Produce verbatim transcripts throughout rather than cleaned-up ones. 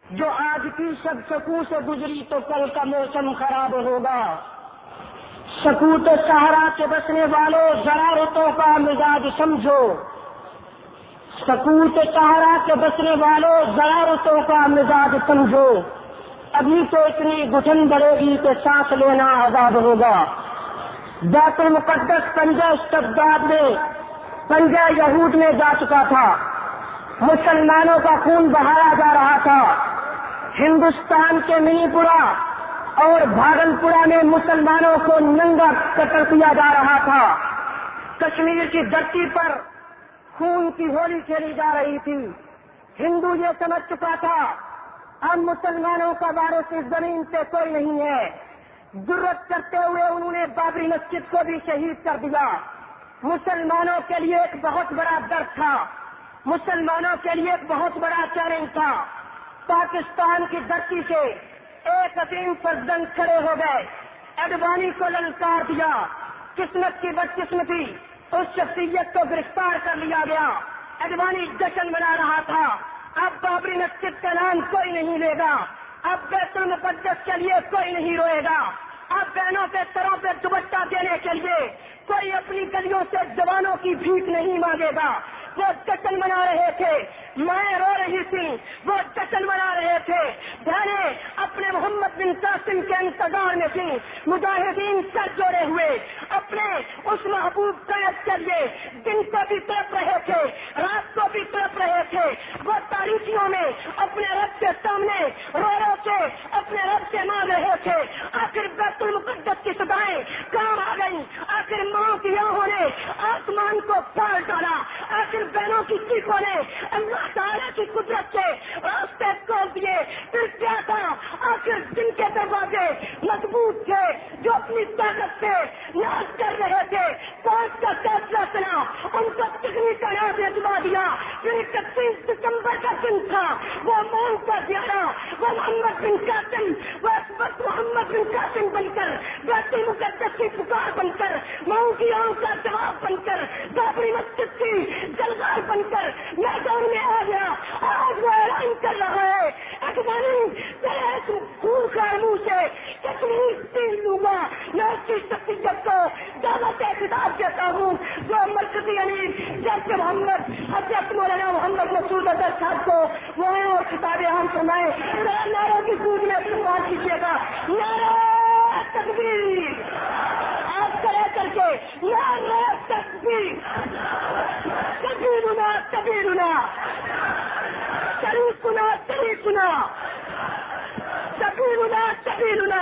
جو آج کی شب سکو سے گزری تو کل کا موسم خراب ہوگا۔ سکوت صحرا کے بسنے والوں ذرا رتوں کا مزاج سمجھو، سکوت صحرا کے بسنے والوں ذرا رتوں کا مزاج سمجھو، ابھی تو اتنی گھٹن بڑھے گی کہ سانس لینا عذاب ہوگا۔ بیت المقدس پنجہ استبداد میں، پنجہ یہود میں جا چکا تھا، مسلمانوں کا خون بہایا جا رہا تھا۔ ہندوستان کے منی پورہ اور بھاگلپورہ میں مسلمانوں کو ننگا قتل کیا جا رہا تھا۔ کشمیر کی دھرتی پر خون کی ہولی کھیلی جا رہی تھی۔ ہندو یہ سمجھ چکا تھا اب مسلمانوں کا وارث اس زمین سے کوئی نہیں ہے۔ جرأت کرتے ہوئے انہوں نے بابری مسجد کو بھی شہید کر دیا۔ مسلمانوں کے لیے ایک بہت بڑا درد تھا، مسلمانوں کے لیے ایک بہت بڑا چیلنج تھا۔ پاکستان کی دھرتی سے ایک عظیم فرزند کھڑے ہو گئے، اڈوانی کو للکار دیا۔ قسمت کی بدقسمتی، اس شخصیت کو گرفتار کر لیا گیا۔ اڈوانی جشن منا رہا تھا، اب بابری مسجد کا نام کوئی نہیں لے گا، اب بیت المقدس کے لیے کوئی نہیں روئے گا، اب بہنوں کے سروں پہ دوپٹہ دینے کے لیے کوئی اپنی گلیوں سے جوانوں کی بھیک نہیں مانگے گا۔ وہ جشن منا رہے تھے، مائیں رو رہی تھی، وہ جشن منا رہے تھے، بہنیں اپنے محمد بن قاسم کے انتظار میں تھیں، مجاہدین سر جوڑے ہوئے اپنے اس محبوب قید کے لیے دن کو بھی تڑپ رہے تھے، رات کو بھی تڑپ رہے تھے۔ وہ تاریخیوں میں اپنے رب کے سامنے رو رو کے اپنے رب سے مانگ رہے تھے۔ آخر بیت المقدس کی صدائیں کام آ گئی، آخر ماں کی آہوں نے آسمان کو پال ڈالا، آخر بہنوں کی چیخوں نے اللہ تعالیٰ کی قدرت سے راستے کھول دیے۔ پھر کیا تھا؟ آخر جن کے دروازے مضبوط تھے، جو اپنی طاقت سے ناز کر رہے تھے، فوج کا فیصلہ سنا، ان کو ٹکری کا نام بھجوا دیا۔ پھر اکتیس دسمبر کا دن تھا، وہ مون کا گیارہ، وہ محمد بن قاسم، وہ اس وقت محمد بن قاسم بن کر، بیت المقدس کی پکار بن کر، ماؤں کی آنکھ کا جواب بن کر، بابری مسجد کی جلغار بن کر میدان میں آ گیا۔ آج وہ اعلان کر رہا ہے اکبانی تیرے خون خار منہ سے کشمیر تین لوں گا۔ میں اس کی شخصیت کو دعوت خطاب دیتا ہوں جو مرکزی امیر جیسے محمد حضرت مولانا محمد مسعود اظہر صاحب کو وہ ہیں اور خطاب عام فرمائے۔ نعروں کی گونج میں استعمال کیجیے گا، نعرہ تکبیر آپ کرے کر کے، نعرہ تکبیر، کبیرنا کبیرنا، شریفنا شریفنا، کبیرنا کبیرنا،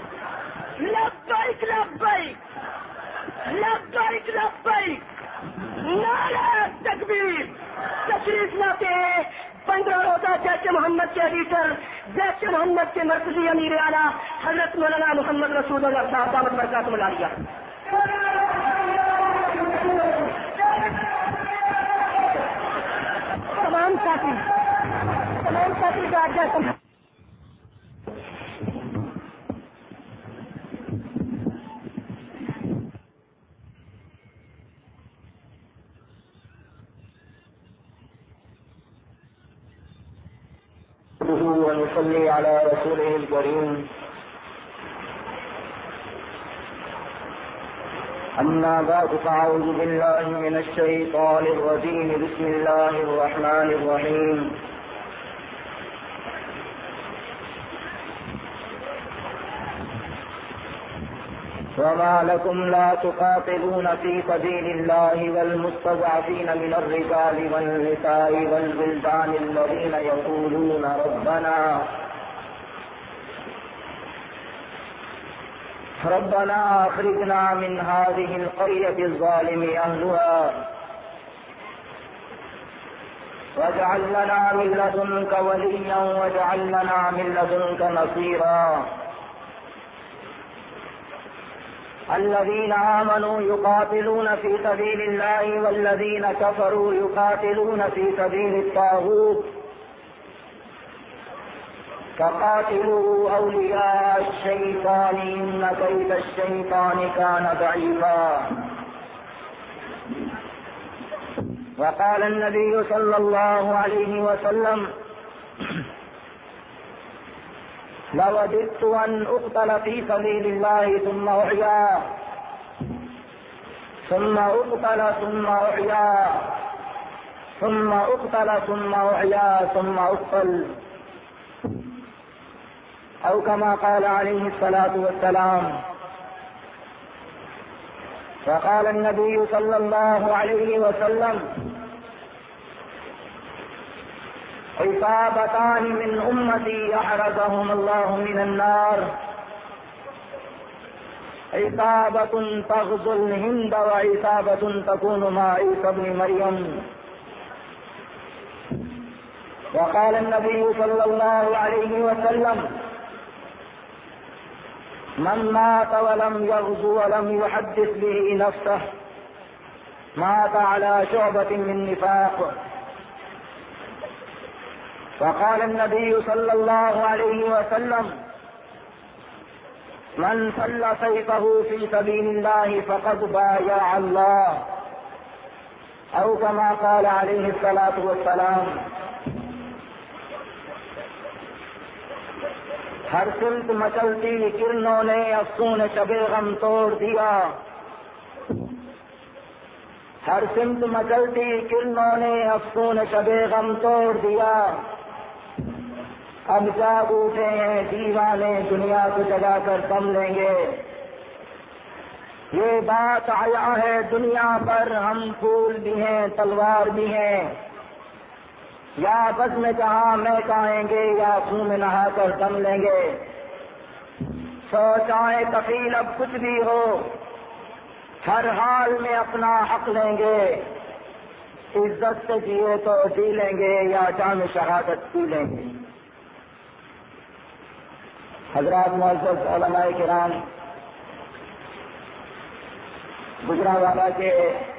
لبیک لبیک لبیک لبیک، نعرہ تکبیر۔ تشریف لاتے ہیں پندرہ روزہ جیش محمد کے ایڈیٹر، جیش محمد کے مرکزی امیر اعلیٰ حضرت مولانا محمد رسول اللہ صاحب دامت برکاتہ العالیہ۔ تمام ساتھی تمام ساتھی کا آگے سمجھ ونصلي على رسوله الكريم أما بعد فأعوذ بالله من الشيطان الرجيم بسم الله الرحمن الرحيم وما لكم لا تقاتلون في سبيل الله والمستضعفين من الرجال والنساء والولدان الذين يقولون ربنا ربنا أخرجنا من هذه القرية الظالم أهلها واجعل لنا من لدنك وليا واجعل لنا من لدنك نصيرا الذين آمنوا يقاتلون في سبيل الله والذين كفروا يقاتلون في سبيل الطاغوت فقاتلوا أولياء الشيطان إن كيد الشيطان كان ضعيفا وقال النبي صلى الله عليه وسلم لوددت أن أقتل في سبيل الله ثم أحيا ثم أقتل ثم أحيا ثم أقتل ثم أحيا ثم أقتل، أو كما قال عليه الصلاة والسلام. فقال النبي صلى الله عليه وسلم: عصابتان من أمتي أحرزهم الله من النار، عصابة تغزو الهند وعصابة تكون مع عيسى ابن مريم. وقال النبي صلى الله عليه وسلم: من مات ولم يغزو ولم يحدث به نفسه مات على شعبة من نفاق. وقال النبي صلى الله عليه وسلم: من سل سيفه في سبيل الله فقد بايع الله، أو كما قال عليه الصلاة والسلام. ہر سمت مچلتی کرنوں نے افسون شب غم توڑ دیا، ہر سمت مچلتی کرنوں نے افسون شب غم توڑ دیا. اب جاگ اٹھے ہیں دیوانے، دنیا کو جگا کر دم لیں گے. یہ بات آیا ہے دنیا پر، ہم پھول بھی ہیں تلوار بھی ہیں، یا بز میں جہاں میں کہیں گے یا خون میں نہا کر دم لیں گے. سوچائیں کفیل اب کچھ بھی ہو، ہر حال میں اپنا حق لیں گے. عزت سے جیے تو جی لیں گے یا جام شہادت پی لیں گے. حضرات معزز علماء کرام، گجرانوالہ کے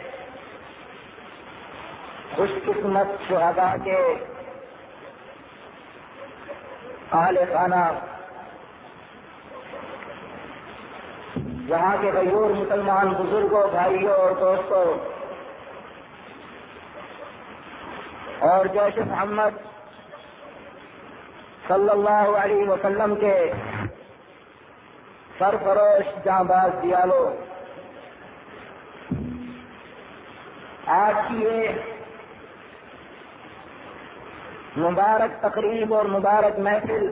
خوش قسمت شہداء کے اہل خانہ، یہاں کے غیور مسلمان بزرگوں، بھائیوں اور دوستوں، اور جیش محمد صلی اللہ علیہ وسلم کے سرفروش جانباز دیالو، آج کی یہ مبارک تقریب اور مبارک محفل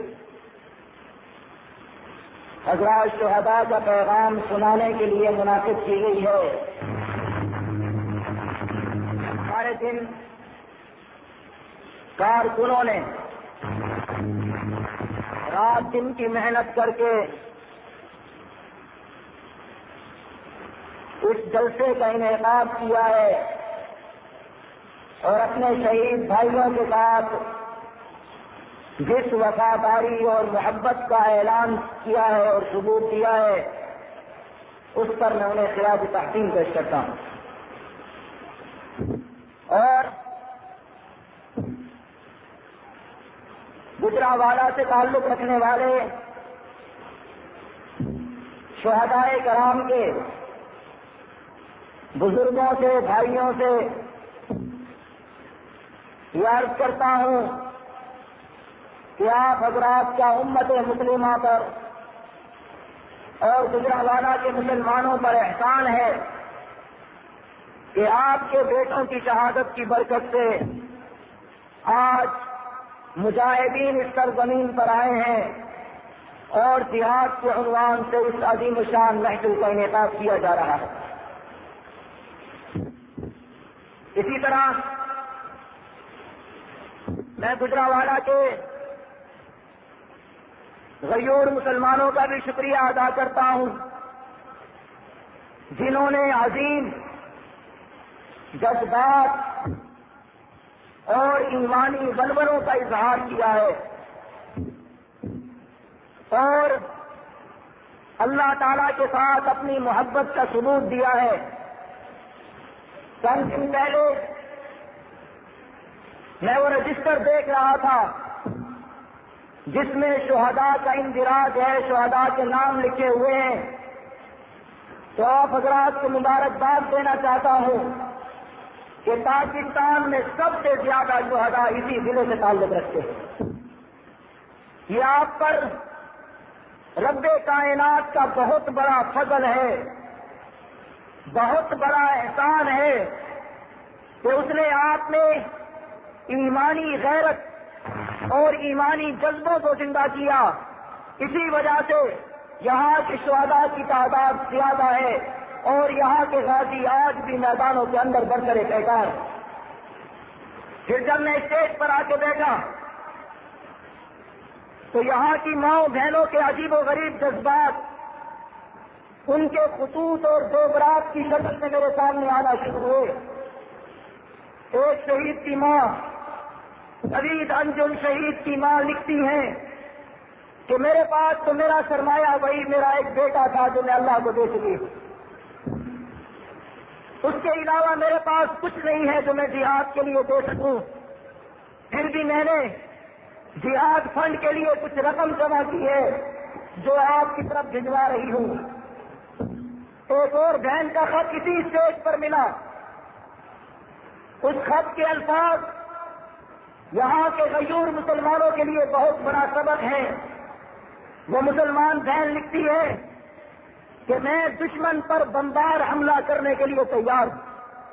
حضرات شہداء کا پیغام سنانے کے لیے منعقد کی گئی ہے. ہمارے دن کارکنوں نے رات دن کی محنت کر کے اس جلسے کا انعقاد کیا ہے اور اپنے شہید بھائیوں کے ساتھ جس وفاداری اور محبت کا اعلان کیا ہے اور ثبوت دیا ہے، اس پر میں انہیں خراج تحسین پیش کرتا ہوں. اور گجرانوالہ سے تعلق رکھنے والے شہداء کرام کے بزرگوں سے، بھائیوں سے یہ عرض کرتا ہوں کہ آپ حضرات کا امت مسلمہ پر اور گجرانوالہ کے مسلمانوں پر احسان ہے کہ آپ کے بیٹوں کی شہادت کی برکت سے آج مجاہدین اس سرزمین پر آئے ہیں اور جہاد کے عنوان سے اس عظیم الشان محفل کا انعقاد کیا جا رہا ہے. اسی طرح میں گجرانوالہ کے غیور مسلمانوں کا بھی شکریہ ادا کرتا ہوں جنہوں نے عظیم جذبات اور ایمانی ولولوں کا اظہار کیا ہے اور اللہ تعالی کے ساتھ اپنی محبت کا ثبوت دیا ہے. چند دن پہلے میں وہ رجسٹر دیکھ رہا تھا جس میں شہداء کا اندراج ہے، شہداء کے نام لکھے ہوئے ہیں. تو آپ حضرات کو مبارکباد دینا چاہتا ہوں کہ پاکستان میں سب سے زیادہ شہداء اسی ضلع سے تعلق رکھتے ہیں. یہ آپ پر رب کائنات کا بہت بڑا فضل ہے، بہت بڑا احسان ہے کہ اس نے آپ میں ایمانی غیرت اور ایمانی جذبوں کو زندہ کیا. اسی وجہ سے یہاں کے شہداء کی تعداد زیادہ ہے اور یہاں کے غازی آج بھی میدانوں کے اندر بڑھ کر بیٹھا ہے. پھر جب میں اسٹیج پر آ کے بیٹھا تو یہاں کی ماؤں بہنوں کے عجیب و غریب جذبات، ان کے خطوط اور زیورات کی شکل میں میرے سامنے آنا شروع ہوئے. ایک شہید کی ماں، عزیز انجم شہید کی ماں لکھتی ہیں کہ میرے پاس تو میرا سرمایہ وہی میرا ایک بیٹا تھا جو میں اللہ کو دے چکی ہوں. اس کے علاوہ میرے پاس کچھ نہیں ہے جو میں جہاد کے لیے دے سکوں. پھر بھی میں نے جہاد فنڈ کے لیے کچھ رقم جمع کی ہے جو آپ کی طرف بھجوا رہی ہوں. ایک اور بہن کا خط اسی اسٹیج پر ملا. اس خط کے الفاظ یہاں کے غیور مسلمانوں کے لیے بہت بڑا سبق ہے. وہ مسلمان بہن لکھتی ہے کہ میں دشمن پر بمبار حملہ کرنے کے لیے تیار ہوں.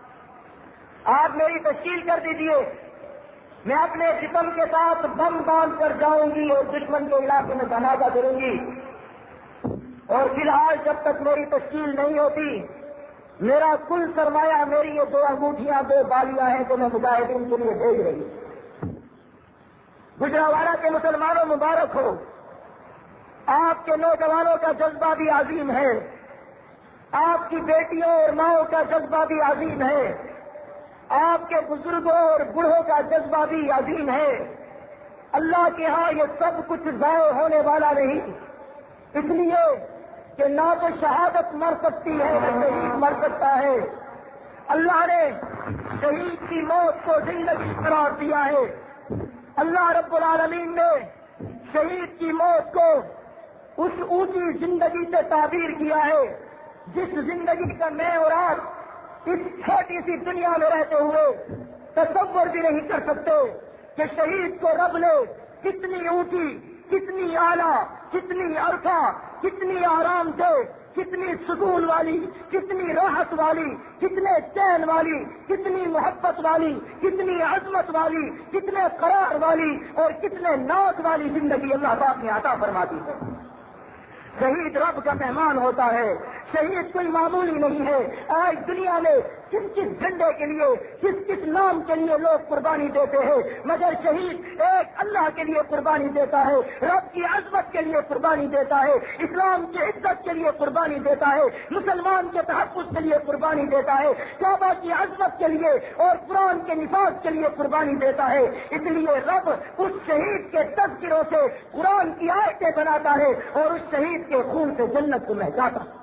آپ میری تشکیل کر دیجیے، میں اپنے جسم کے ساتھ بم باندھ کر جاؤں گی اور دشمن کے علاقے میں دھماکہ کروں گی. اور فی الحال جب تک میری تشکیل نہیں ہوتی، میرا کل سرمایہ، میری یہ دو انگوٹھیاں دو بالیاں ہیں جو میں مجاہدین کے لیے بھیج رہی ہوں. گجرانوالہ کے مسلمانوں مبارک ہو، آپ کے نوجوانوں کا جذبہ بھی عظیم ہے، آپ کی بیٹیوں اور ماؤں کا جذبہ بھی عظیم ہے، آپ کے بزرگوں اور بوڑھوں کا جذبہ بھی عظیم ہے. اللہ کے ہاں یہ سب کچھ ضائع ہونے والا نہیں، اس لیے کہ نہ تو شہادت مر سکتی ہے نہ شہید مر سکتا ہے. اللہ نے شہید کی موت کو زندگی قرار دیا ہے. اللہ رب العالمین نے شہید کی موت کو اس اونچی زندگی سے تعبیر کیا ہے جس زندگی کا میں اور آپ اس چھوٹی سی دنیا میں رہتے ہوئے تصور بھی نہیں کر سکتے کہ شہید کو رب نے کتنی اونچی، کتنی اعلیٰ، کتنی عرفہ، کتنی آرام دہ، کتنی سکون والی، کتنی راحت والی، کتنے چین والی، کتنی محبت والی، کتنی عظمت والی، کتنے قرار والی اور کتنے ناز والی زندگی اللہ پاک نے عطا فرماتی ہے. شہید رب کا مہمان ہوتا ہے. شہید کوئی معمولی نہیں ہے. آج دنیا میں کس کس جھنڈے کے لیے، کس کس نام کے لیے لوگ قربانی دیتے ہیں، مگر شہید ایک اللہ کے لیے قربانی دیتا ہے، رب کی عظمت کے لیے قربانی دیتا ہے، اسلام کی عزت کے لیے قربانی دیتا ہے، مسلمان کے تحفظ کے لیے قربانی دیتا ہے، کعبہ کی عظمت کے لیے اور قرآن کے نفاذ کے لیے قربانی دیتا ہے. اس لیے رب اس شہید کے تذکروں سے قرآن کی آیتیں بناتا ہے اور اس شہید کے خون سے جنت کو مہکاتا ہے.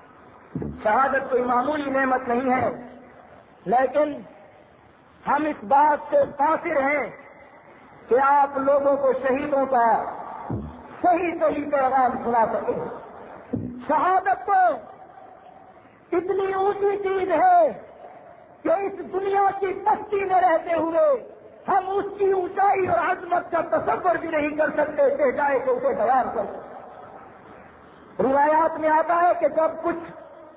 شہادت کوئی معمولی نعمت نہیں ہے، لیکن ہم اس بات سے قاصر ہیں کہ آپ لوگوں کو شہیدوں کا صحیح صحیح پیغام سنا سکیں. شہادت تو اتنی اونچی چیز ہے کہ اس دنیا کی پستی میں رہتے ہوئے ہم اس کی اونچائی اور عظمت کا تصور بھی نہیں کر سکتے کہ جائے کہ اسے بیان کر سکتے. روایات میں آتا ہے کہ جب کچھ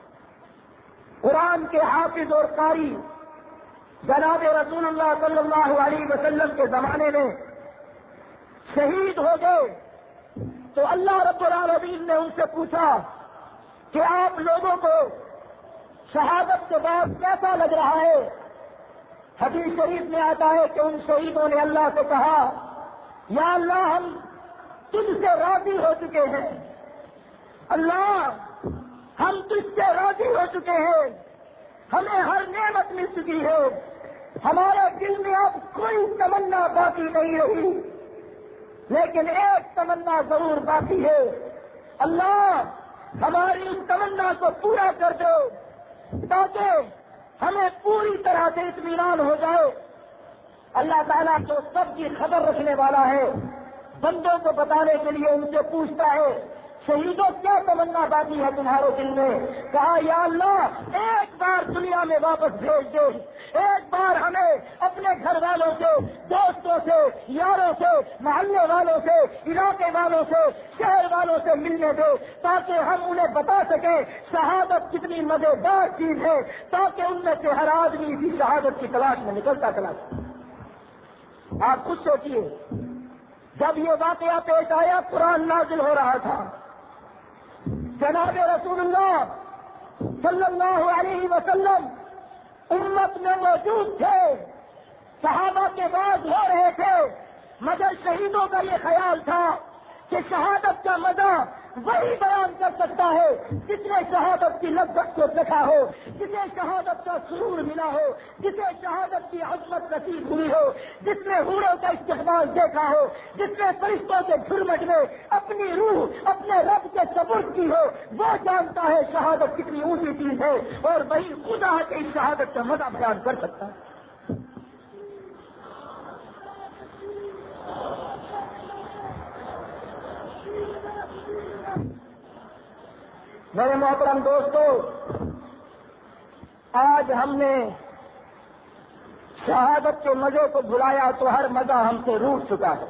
قرآن کے حافظ اور قاری جناب رسول اللہ صلی اللہ علیہ وسلم کے زمانے میں شہید ہو گئے تو اللہ رب العالمین نے ان سے پوچھا کہ آپ لوگوں کو شہادت کے بعد کیسا لگ رہا ہے. حدیث شریف میں آتا ہے کہ ان شہیدوں نے اللہ سے کہا، یا اللہ ہم تجھ سے راضی ہو چکے ہیں، اللہ ہم تجھ سے راضی ہو چکے ہیں، ہمیں ہر نعمت مل چکی ہے، ہمارے دل میں اب کوئی تمنا باقی نہیں رہی، لیکن ایک تمنا ضرور باقی ہے، اللہ ہماری اس تمنا کو پورا کر دو تاکہ ہمیں پوری طرح سے اطمینان ہو جائے. اللہ تعالیٰ جو سب کی خبر رکھنے والا ہے، بندوں کو بتانے کے لیے ان سے پوچھتا ہے شہیدوں کیا تمنا باقی ہے تمہارے دل میں؟ کہا یا اللہ ایک بار دنیا میں واپس بھیج دے، ایک بار ہمیں اپنے گھر والوں سے، دوستوں سے، یاروں سے، محلے والوں سے، علاقے والوں سے، شہر والوں سے ملنے دے، تاکہ ہم انہیں بتا سکیں شہادت کتنی مزیدار چیز ہے، تاکہ ان میں سے ہر آدمی بھی شہادت کی تلاش میں نکلتا چلا جائے۔ آپ خود سوچیے، جب یہ واقعہ پیش آیا قرآن نازل ہو رہا تھا، جناب رسول اللہ صلی اللہ علیہ وسلم امت میں موجود تھے، صحابہ کے بعد ہو رہے تھے، مگر شہیدوں کا یہ خیال تھا کہ شہادت کا مزہ وہی بیان کر سکتا ہے جس نے شہادت کی لذت کو چکھا ہو، جسے شہادت کا سرور ملا ہو، جسے شہادت کی عظمت نصیب ہوئی ہو، جس نے حوروں کا استقبال دیکھا ہو، جس نے فرشتوں کے جھرمٹ میں اپنی روح اپنے رب کے سپرد کی ہو، وہ جانتا ہے شہادت کتنی اونچی چیز ہے، اور وہی خدا کی شہادت کا مزہ بیان کر سکتا ہے۔ میرے محترم دوستو، آج ہم نے شہادت کے مزے کو بھلایا تو ہر مزہ ہم سے روٹ چکا ہے۔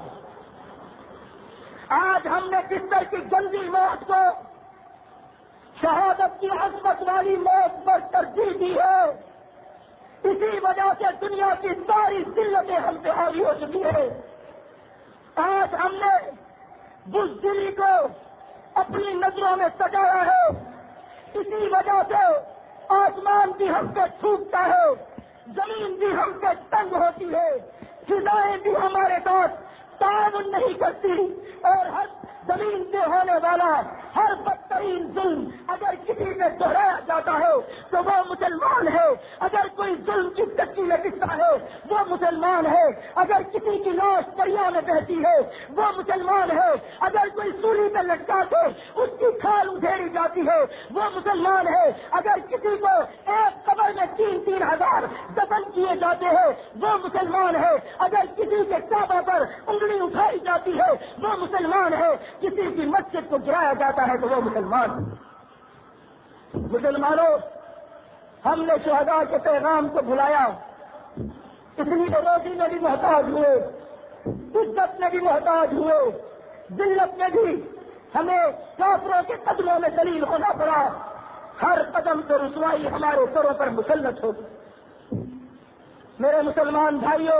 آج ہم نے بستر کی گندی موت کو شہادت کی عظمت والی موت پر ترجیح دی ہے، اسی وجہ سے دنیا کی ساری ذلتیں ہم سے حاوی ہو چکی ہے۔ آج ہم نے بزدلی کو اپنی نظروں میں سجایا ہے، اسی وجہ سے آسمان بھی ہم پہ چھوٹتا ہے، زمین بھی ہم پہ تنگ ہوتی ہے، فضائیں بھی ہمارے ساتھ تعاون نہیں کرتی، اور ہر زمین پہ ہونے والا ہر بدترین ظلم اگر کسی میں دہرایا جاتا ہے تو وہ مسلمان ہے، اگر کوئی ظلم کی چکی لگتا ہے وہ مسلمان ہے، اگر کسی کی لاش دریا میں بہتی ہے وہ مسلمان ہے، اگر کوئی سولی پہ لٹکا کے اس کی کھال ادھیڑی جاتی ہے وہ مسلمان ہے، اگر کسی کو ایک قبر میں تین تین ہزار دفن کیے جاتے ہیں وہ مسلمان ہے، اگر کسی کے کعبہ پر انگلی اٹھائی جاتی ہے وہ مسلمان ہے، کسی کی مسجد کو گرایا جاتا ہے تو وہ مسلمان ہے۔ مسلمانوں، ہم نے شہداء کے پیغام کو بھلایا، اس لیے روزی میں بھی محتاج ہوئے، عزت میں بھی محتاج ہوئے، ذلت میں بھی ہمیں کافروں کے قدموں میں ذلیل ہونا پڑا، ہر قدم پہ رسوائی ہمارے سروں پر مسلط ہوگی۔ میرے مسلمان بھائیوں،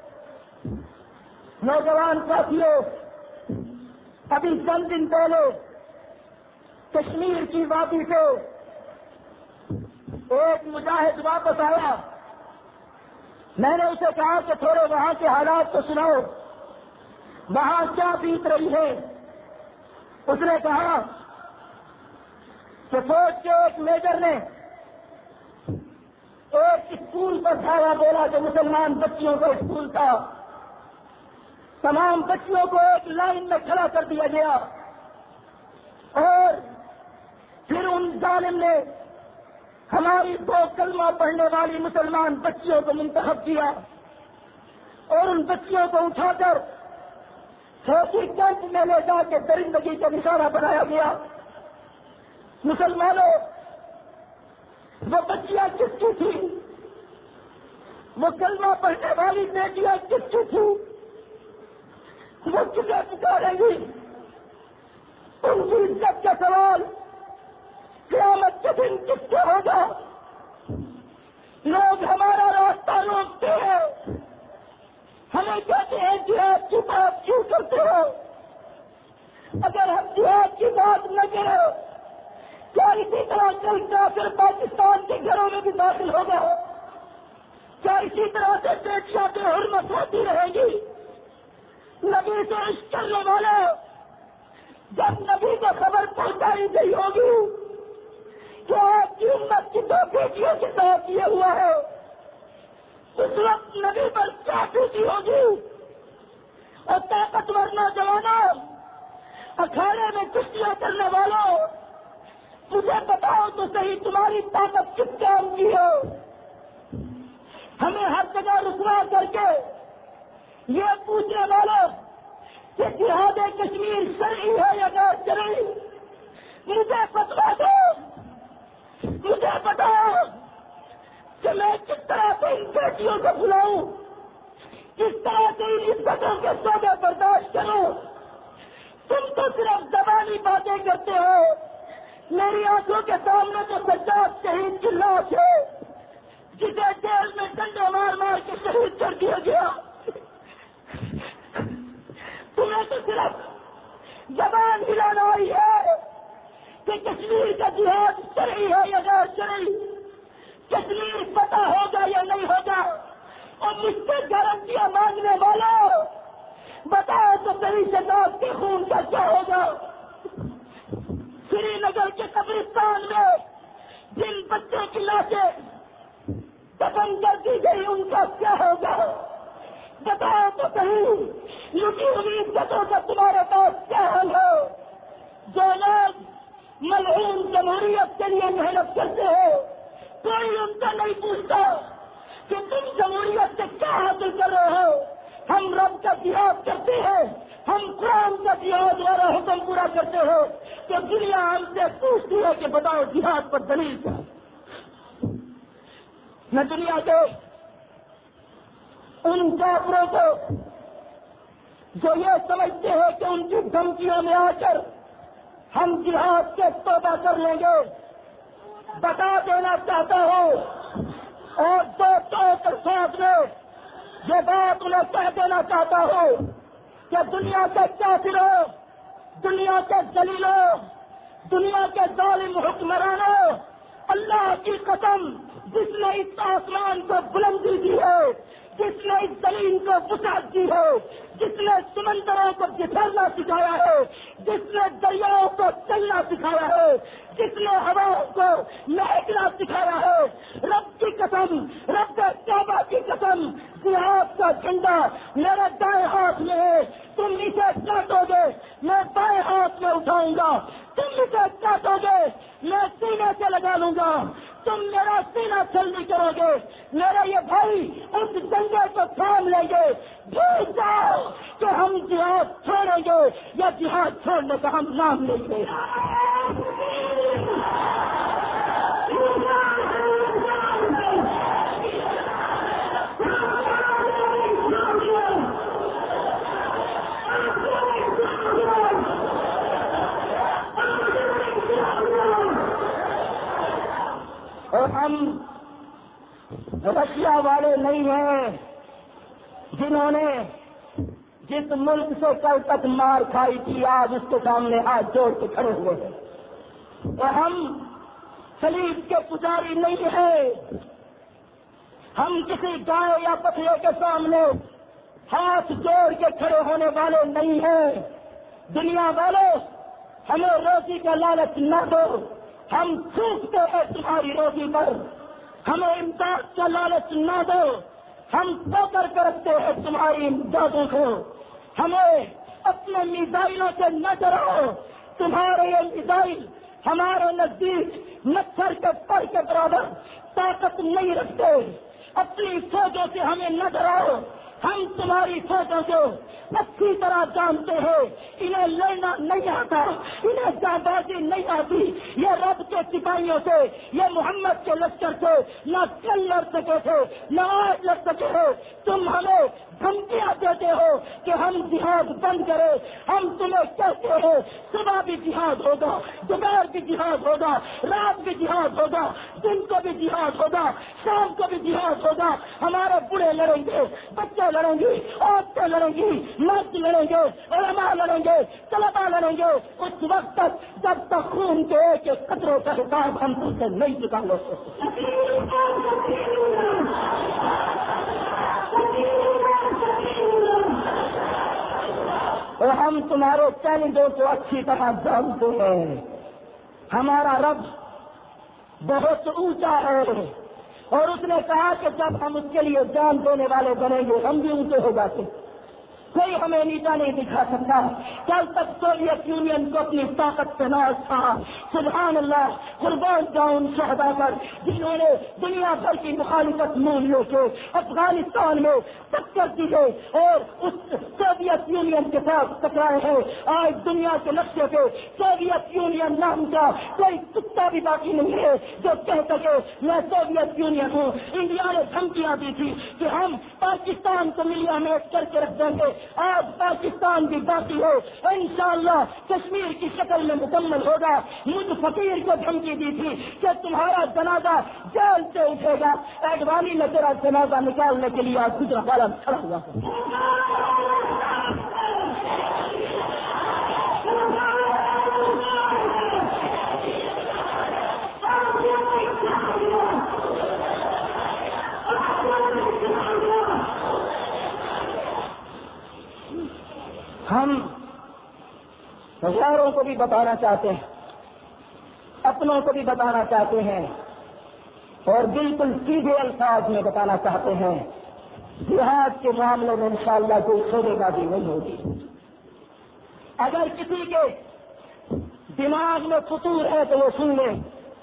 نوجوان ساتھیوں، ابھی چند دن پہلے کشمیر کی وادی سے ایک مجاہد واپس آیا، میں نے اسے کہا کہ تھوڑے وہاں کے حالات تو سناؤ، وہاں کیا بیت رہی ہے؟ اس نے کہا کہ فوج کے ایک میجر نے ایک اسکول پر دھاوا بولا جو مسلمان بچیوں کا اسکول تھا، تمام بچیوں کو ایک لائن میں کھڑا کر دیا گیا، اور پھر ان ظالم نے ہماری دو کلمہ پڑھنے والی مسلمان بچیوں کو منتخب کیا، اور ان بچیوں کو اٹھا کر چھوٹی کیمپ میں لے جا کے درندگی کا نشانہ بنایا گیا۔ مسلمانوں، وہ بچیاں کس کی تھیں؟ وہ کلمہ پڑھنے والی بیٹیاں کس کی تھیں؟ وہ کسے پکاریں گی؟ ان کی عزت کا سوال قیامت کے دن کس سے ہوگا؟ لوگ ہمارا راستہ روکتے ہیں، ہمیں کہتے ہیں جہاد کی بات کیوں کرتے ہو؟ اگر ہم جہاد کی بات نہ کریں کیا اسی طرح کل کافر پاکستان کے گھروں میں بھی داخل ہوگا؟ کیا اسی طرح سے بیٹیاں بے حرمت ہوتی رہیں گی؟ نبی سے عشق کرنے والے جب نبی کو خبر پہنچائی گئی ہوگی کہ آپ کی امت کی دو بیٹیوں کے ساتھ یہ ہوا ہے، اس وقت نبی پر کیا بیتی ہوگی؟ اور طاقتور نوجوانوں، اکھاڑے میں کشتیاں کرنے والوں، مجھے بتاؤ تو صحیح تمہاری طاقت کس کام کی ہے؟ ہمیں ہر جگہ رسوا کر کے یہ پوچھنے والوں کہ جہاد کشمیر شرعی ہے یا غیر شرعی، مجھے فتویٰ دو، مجھے بتاؤ کہ میں کس طرح سے ان بیٹیوں کو بلاؤں، کس طرح سے ان عزتوں کے سودے برداشت کروں۔ تم تو صرف زبانی باتیں کرتے ہو، میری آنکھوں کے سامنے تو سجاد شہید کی لاش ہے جسے جیل میں ڈنڈے مار مار کے شہید کر دیا گیا۔ تمہیں تو صرف زبان ہلانا آئی ہے کہ کشمیر کا جہاد شرعی ہے یا غیر شرعی، کشمیر پتہ ہوگا یا نہیں ہوگا، اور مجھ سے گارنٹیاں مانگنے والا بتاؤ تو صحیح شہزاد کے خون کا کیا ہوگا؟ سری نگر کے قبرستان میں جن بچوں کی لاشیں دفن کر دی گئی ان کا کیا ہوگا؟ بتاؤ تو صحیح لٹی ہوئی عزتوں کا تمہارے پاس کیا حل ہے؟ جو لوگ ملعون جمہوریت کے لیے محنت کرتے ہیں کوئی ان کا نہیں پوچھتا کہ تم جمہوریت سے کیا حاصل کر رہے ہو۔ ہم رب کا جہاد کرتے ہیں، ہم قرآن کا جہاد والا حکم پورا کرتے ہو تو دنیا ہم سے پوچھتی ہے کہ بتاؤ جہاد پر دلیل کیا؟ میں دنیا کے ان کافروں کو جو یہ سمجھتے ہیں کہ ان کی دھمکیوں میں آ کر ہم جہاد سے توبہ کر لیں گے بتا دینا چاہتا ہوں، اور دو ٹوک ساتھ میں یہ بات انہیں کہہ دینا چاہتا ہوں کہ دنیا کے کافروں، دنیا کے ذلیلوں، دنیا کے ظالم حکمرانوں، اللہ کی قسم جس نے اس آسمان کو بلندی دی ہے، جس نے اس زمین کو وسعت دی ہے، جس نے سمندروں کو بکھیرنا سکھایا ہے، جس نے دریاؤں کو چلنا سکھایا ہے، جس نے ہواؤں کو مہکنا سکھایا ہے، رب کی قسم، رب کعبہ کی قسم، جہاد کا جھنڈا میرے دائیں ہاتھ میں ہے، تم اسے کاٹو گے میں بائیں ہاتھ میں اٹھاؤں گا، تم اسے کاٹو گے میں سینے سے لگا لوں گا، تم میرا سینہ چھلنی کرو گے، میرے یہ بھائی اس جنگے کو تھام لیں گے۔ بھول جاؤ کہ ہم جہاد چھوڑیں گے یا جہاد چھوڑنے کا ہم نام لیں گے۔ اور ہم رشیا والے نہیں ہیں جنہوں نے جس ملک سے کل تک مار کھائی تھی آج اس کے سامنے ہاتھ جوڑ کے کھڑے ہوئے ہیں، اور ہم صلیب کے پجاری نہیں ہیں، ہم کسی گائے یا بکرے کے سامنے ہاتھ جوڑ کے کھڑے ہونے والے نہیں ہیں۔ دنیا والوں ہمیں روزی کا لالچ نہ دو، ہم چوکتے ہیں تمہاری روزی پر، ہمیں امداد کا لالچ نہ دو، ہم پوکر کر رکھتے ہیں تمہاری امدادوں کو، ہمیں اپنے میزائلوں سے نہ ڈراؤ، تمہارے یہ میزائل ہمارے نزدیک مچھر کے پر کے برابر طاقت نہیں رکھتے، اپنی فوجوں سے ہمیں نہ ڈراؤ، ہم تمہاری فوجوں کو اچھی طرح جانتے ہیں، انہیں لڑنا نہیں آتا، انہیں جانبازی نہیں آتی، یہ رب کے سپاہیوں سے، یہ محمد کے لشکر سے نہ کل لڑ سکے تھے نہ آج لڑ سکے ہو، تم ہمیں دھمکیاں دیتے ہو کہ ہم جہاد بند کریں، ہم تمہیں کہتے ہیں صبح بھی جہاد ہوگا، دوپہر بھی جہاد ہوگا، رات بھی جہاد ہوگا، دن کو بھی جہاد ہوگا، شام کو بھی جہاد ہوگا، ہمارے بوڑھے لڑیں گے، بچے لڑیں گی، عورتیں لڑیں گی، مرد لڑیں گے، علماء لڑیں گے، طلباء لڑیں گے، اس وقت تک جب تک خون کے ایک ایک قطروں کا حساب ہم تم سے نہیں نکالو سکتے۔ اور ہم تمہارے چیلنجوں کو اچھی طرح جانتے ہیں، ہمارا رب بہت اونچا ہے، اور اس نے کہا کہ جب ہم اس کے لیے جان دینے والے بنیں گے ہم بھی اونچے ہو جاتے۔ کوئی ہمیں نیچا نہیں دکھا سکتا. کل تک سوویت یونین کو اپنی طاقت پہ ناز تھا. سبحان اللہ، قربان جاؤں ان شہداء پر جنہوں نے دنیا بھر کی مخالفت مولیوں سے افغانستان میں ٹکر کی ہے اور اس سوویت یونین کے ساتھ ٹکرائے ہیں. آج دنیا کے نقشے پہ سوویت یونین نام کا کوئی کتا بھی باقی نہیں ہے جو کہہ سکے میں سوویت یونین ہوں. انڈیا نے دھمکیاں دی تھی کہ ہم پاکستان کو ملیا میٹ کر کے رکھ دیں گے. آج پاکستان بھی باقی ہے، انشاءاللہ کشمیر کی شکل میں مکمل ہوگا. مجھ فقیر کو دھمکی دی تھی کہ تمہارا جنازہ جیل سے اٹھے گا. ایڈوانی نے تیرا جنازہ نکالنے کے لیے آج گجرا کھڑا ہوا. ہم غیروں کو بھی بتانا چاہتے ہیں، اپنوں کو بھی بتانا چاہتے ہیں اور بالکل سیدھے الفاظ میں بتانا چاہتے ہیں. جہاد کے معاملے میں انشاءاللہ کوئی چھوڑے گا بھی نہیں ہوگی. اگر کسی کے دماغ میں فطور ہے تو وہ سن لے.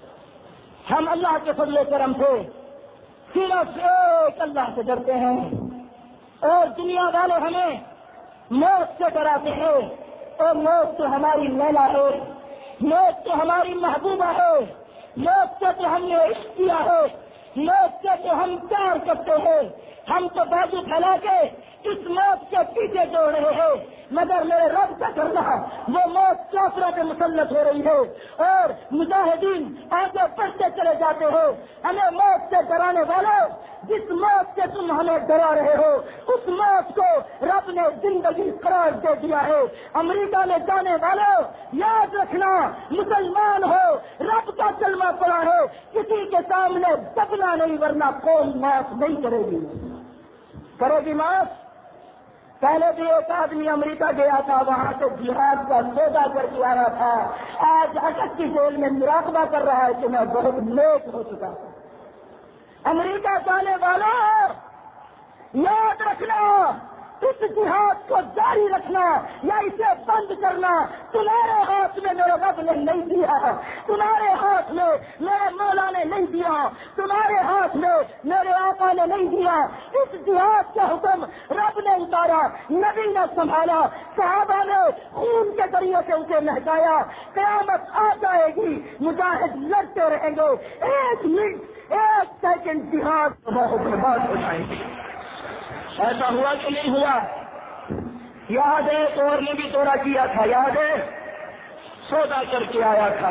ہم اللہ کے فضل و کرم سے صرف ایک اللہ سے ڈرتے ہیں اور دنیا والے ہمیں موت سے ڈراتے ہیں اور موت تو ہماری لیلا ہے، موت تو ہماری محبوبہ ہے، موت سے تو ہم نے عشق کیا ہے، موت سے تو ہم پیار کرتے ہیں. ہم تو بازو پھیلا کے اس موت کے پیچھے دوڑ رہے ہیں، مگر میرے رب کا کرنا وہ موت کافروں پہ مسلط ہو رہی ہے اور مجاہدین آگے بڑھتے چلے جاتے ہیں. ہمیں موت سے ڈرانے والوں، جس موت سے تم ہمیں ڈرا رہے ہو اس موت کو رب نے زندگی قرار دے دیا ہے. امریکہ میں جانے والوں یاد رکھنا، مسلمان ہو، رب کا کلمہ پڑا ہے، کسی کے سامنے دبنا نہیں ورنہ قوم معاف نہیں کرے گی. کرے گی معاف. پہلے بھی ایک آدمی امریکہ گیا تھا، وہاں سے جہاد کا سودا کر کے آیا تھا. آج اٹک کی جیل میں مراقبہ کر رہا ہے کہ میں بہت نیک ہو چکا ہوں. امریکہ جانے والوں یاد رکھنا، اس جہاد کو جاری رکھنا یا اسے بند کرنا تمہارے ہاتھ میں میرے رب نے نہیں دیا، تمہارے ہاتھ میں میرے مولا نے نہیں دیا، تمہارے ہاتھ میں میرے آقا نے نہیں دیا. اس جہاد کا حکم رب نے اتارا، نبی نے سنبھالا، صحابہ نے خون کے ذریعے سے اسے مہکایا. قیامت آ جائے گی، مجاہد لڑتے رہیں گے. ایک منٹ ایک سیکنڈ جہاد برباد ہو جائے گی. ایسا ہوا کہ نہیں ہوا؟ یاد ہے اور نے بھی دورہ کیا تھا، یاد ہے سودا کر کے آیا تھا.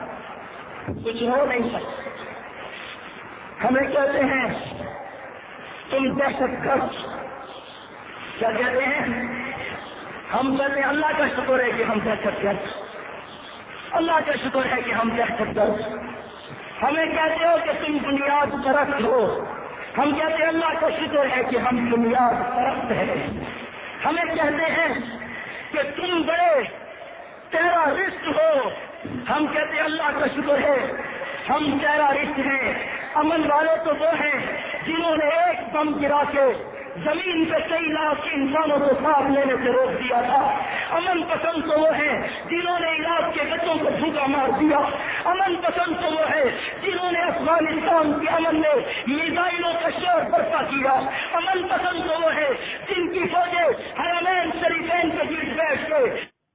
کچھ ہو نہیں سکتا. ہمیں کہتے ہیں تم دہشت گرد. کیا کہتے ہیں؟ ہم کہتے ہیں اللہ کا شکر ہے کہ ہم دہشت گرد، اللہ کا شکر ہے کہ ہم دہشت گرد. ہمیں کہتے ہو کہ تم بنیاد پرست ہو، ہم کہتے ہیں اللہ کا شکر ہے کہ ہم بنیاد پرست ہیں. ہمیں کہتے ہیں کہ تم بڑے ٹیررسٹ ہو، ہم کہتے ہیں اللہ کا شکر ہے ہم ٹیررسٹ ہیں. امن والے تو وہ ہیں جنہوں نے ایک بم گرا کے زمین پہ کئی لاکھ انسانوں کو سانس لینے سے روک دیا تھا. امن پسند تو وہ ہیں جنہوں نے عراق کے بچوں کو بھوکا مار دیا. امن پسند تو وہ ہے جنہوں نے افغانستان کے امن میں میزائلوں کا شور برپا کیا. امن پسند تو وہ ہے جن کی فوجیں حرمین شریفین کے بیچ بیٹھ کے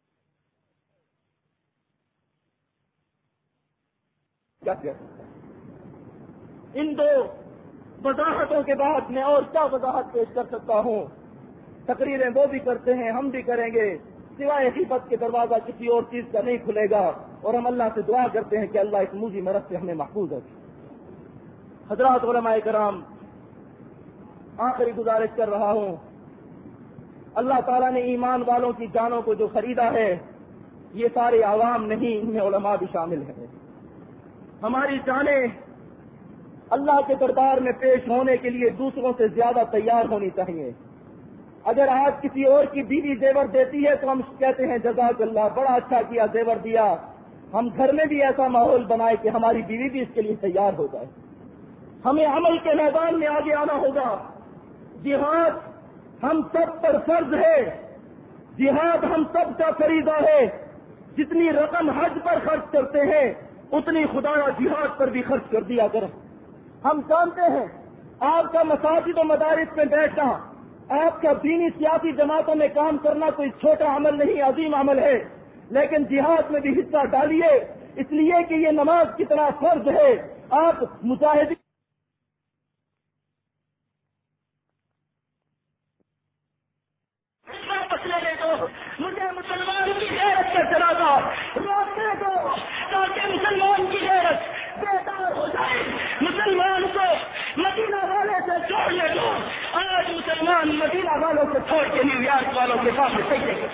ان دو وضاحتوں کے بعد میں اور کیا وضاحت پیش کر سکتا ہوں. تقریریں وہ بھی کرتے ہیں، ہم بھی کریں گے، سوائے حقیقت کے دروازہ کسی اور چیز کا نہیں کھلے گا. اور ہم اللہ سے دعا کرتے ہیں کہ اللہ اس موذی مرض سے ہمیں محفوظ رکھے. حضرات علماء کرام، آخری گزارش کر رہا ہوں، اللہ تعالیٰ نے ایمان والوں کی جانوں کو جو خریدا ہے یہ سارے عوام نہیں، ان میں علماء بھی شامل ہیں. ہماری جانیں اللہ کے دربار میں پیش ہونے کے لیے دوسروں سے زیادہ تیار ہونی چاہیے. اگر آج کسی اور کی بیوی زیور دیتی ہے تو ہم کہتے ہیں جزاک اللہ، بڑا اچھا کیا، زیور دیا. ہم گھر میں بھی ایسا ماحول بنائے کہ ہماری بیوی بھی اس کے لیے تیار ہو جائے. ہمیں عمل کے میدان میں آگے آنا ہوگا. جہاد ہم سب پر فرض ہے، جہاد ہم سب کا فریضہ ہے۔ جتنی رقم حج پر خرچ کرتے ہیں اتنی خدایا جہاد پر بھی خرچ کر دیا کریں۔ ہم جانتے ہیں آپ کا مساجد و مدارس میں بیٹھنا، آپ کا دینی سیاسی جماعتوں میں کام کرنا کوئی چھوٹا عمل نہیں، عظیم عمل ہے، لیکن جہاد میں بھی حصہ ڈالیے، اس لیے کہ یہ نماز کتنا فرض ہے۔ آپ مجاہدین مجھے مسلمان کی غیرت کا جنازہ روکنے دو تاکہ مسلمان کی غیرت بیدار ہو جائے، مسلمان کو مدینہ والے سے چھوڑنے دو۔ آج مسلمان مدینہ والوں سے چھوڑ کے نیو یارک والوں کے سامنے سجدے گے۔